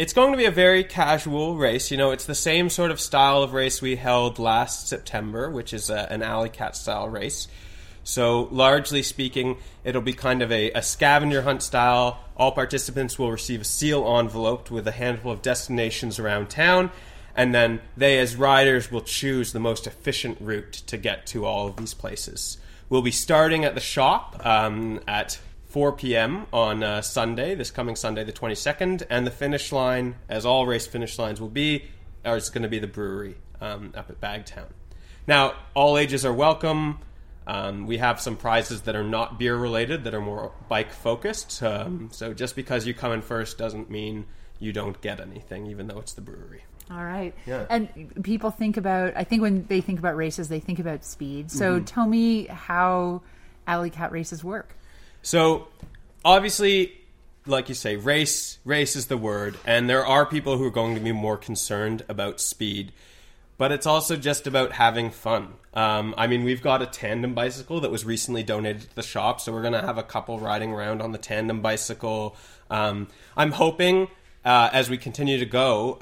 It's going to be a very casual race. You know, it's the same sort of style of race we held last September, which is an alley cat style race. So largely speaking, it'll be kind of a scavenger hunt style. All participants will receive a seal envelope with a handful of destinations around town, and then they as riders will choose the most efficient route to get to all of these places. We'll be starting at the shop at 4 p.m. on Sunday, this coming Sunday the 22nd, and the finish line, as all race finish lines will be, is going to be the brewery up at Bagtown. Now, all ages are welcome. We have some prizes that are not beer related, that are more bike focused. So just because you come in first doesn't mean you don't get anything, even though it's the brewery. All right. Yeah. And people think about, I think when they think about races, they think about speed. So tell me how alley cat races work. So obviously, like you say, race is the word. And there are people who are going to be more concerned about speed. But it's also just about having fun. I mean, we've got a tandem bicycle that was recently donated to the shop, so we're going to have a couple riding around on the tandem bicycle. I'm hoping, as we continue to go,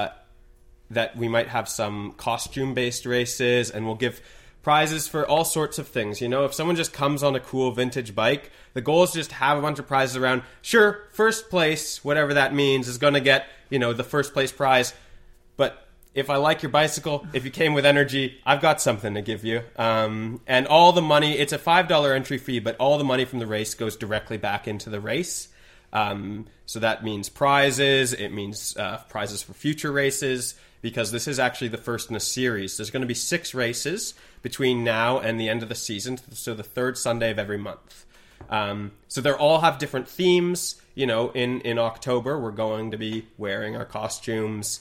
that we might have some costume-based races, and we'll give prizes for all sorts of things. You know, if someone just comes on a cool vintage bike, the goal is just have a bunch of prizes around. Sure, first place, whatever that means, is going to get, you know, the first place prize. But if I like your bicycle, if you came with energy, I've got something to give you. And all the money, it's a $5 entry fee, but all the money from the race goes directly back into the race. So that means prizes. It means prizes for future races, because this is actually the first in a series. There's going to be 6 races between now and the end of the season, so the third Sunday of every month. So they all have different themes. You know, in October, we're going to be wearing our costumes.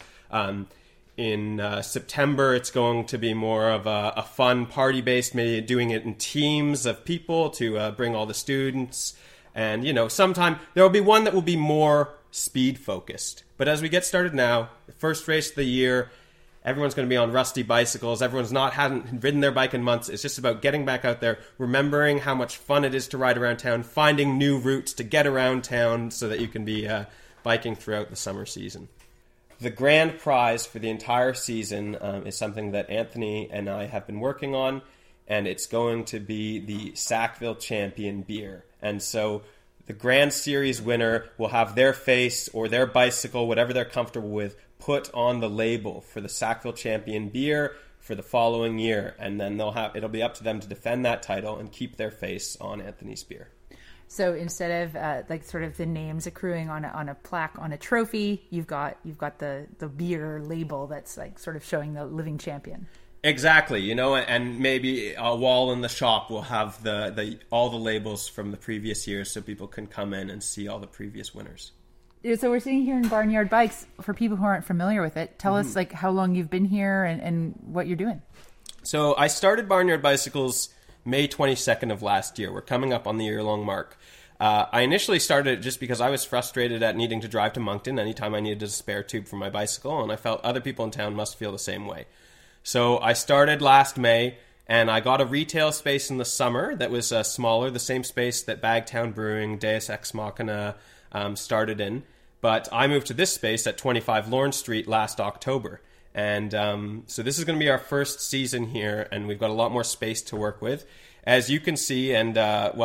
In September, it's going to be more of a fun party-based, maybe doing it in teams of people to bring all the students. And, you know, sometime there will be one that will be more speed-focused. But as we get started now, the first race of the year, everyone's going to be on rusty bicycles. Everyone's hadn't ridden their bike in months. It's just about getting back out there, remembering how much fun it is to ride around town, finding new routes to get around town so that you can be biking throughout the summer season. The grand prize for the entire season is something that Anthony and I have been working on, and it's going to be the Sackville Champion beer. And so the Grand Series winner will have their face or their bicycle, whatever they're comfortable with, put on the label for the Sackville Champion beer for the following year. And then it'll be up to them to defend that title and keep their face on Anthony's beer. So instead of like sort of the names accruing on a plaque on a trophy, you've got the beer label that's like sort of showing the living champion. Exactly, you know, and maybe a wall in the shop will have all the labels from the previous years, so people can come in and see all the previous winners. So we're sitting here in Barnyard Bikes. For people who aren't familiar with it, tell us like how long you've been here and what you're doing. So I started Barnyard Bicycles May 22nd of last year. We're coming up on the year-long mark. I initially started it just because I was frustrated at needing to drive to Moncton anytime I needed a spare tube for my bicycle, and I felt other people in town must feel the same way. So I started last May, and I got a retail space in the summer that was smaller, the same space that Bagtown Brewing, Deus Ex Machina started in. But I moved to this space at 25 Lawrence Street last October. And so this is going to be our first season here, and we've got a lot more space to work with. As you can see, and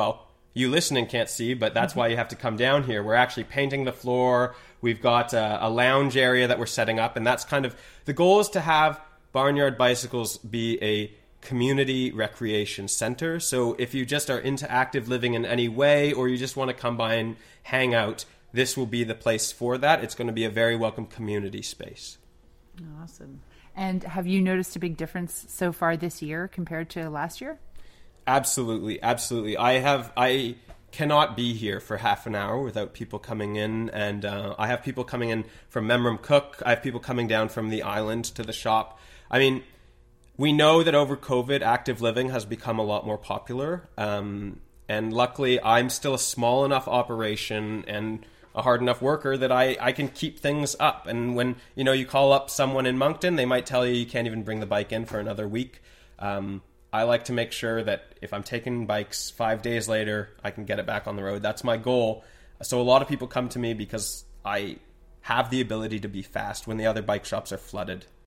you listening can't see, but that's why you have to come down here. We're actually painting the floor. We've got a lounge area that we're setting up, and that's kind of the goal is to have Barnyard Bicycles be a community recreation center. So if you just are into active living in any way, or you just want to come by and hang out, this will be the place for that. It's going to be a very welcome community space. Awesome. And have you noticed a big difference so far this year compared to last year? Absolutely. I cannot be here for half an hour without people coming in, and I have people coming in from Memram Cook. I have people coming down from the island to the shop. I mean, we know that over COVID, active living has become a lot more popular, and luckily I'm still a small enough operation and a hard enough worker that I can keep things up. And when you call up someone in Moncton, they might tell you can't even bring the bike in for another week. I like to make sure that if I'm taking bikes 5 days later, I can get it back on the road. That's my goal. So a lot of people come to me because I have the ability to be fast when the other bike shops are flooded.